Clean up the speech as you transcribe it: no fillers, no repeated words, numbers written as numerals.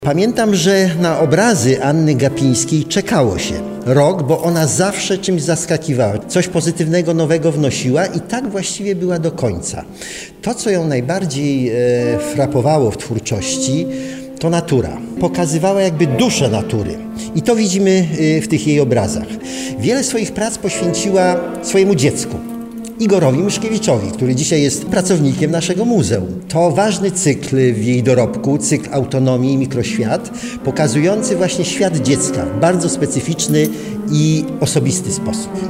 Pamiętam, że na obrazy Anny Gapińskiej czekało się rok, bo ona zawsze czymś zaskakiwała, coś pozytywnego, nowego wnosiła i tak właściwie była do końca. To, co ją najbardziej frapowało w twórczości, to natura. Pokazywała jakby duszę natury i to widzimy w tych jej obrazach. Wiele swoich prac poświęciła swojemu dziecku. Igorowi Myszkiewiczowi, który dzisiaj jest pracownikiem naszego muzeum. To ważny cykl w jej dorobku, cykl Autonomii i Mikroświat, pokazujący właśnie świat dziecka w bardzo specyficzny i osobisty sposób.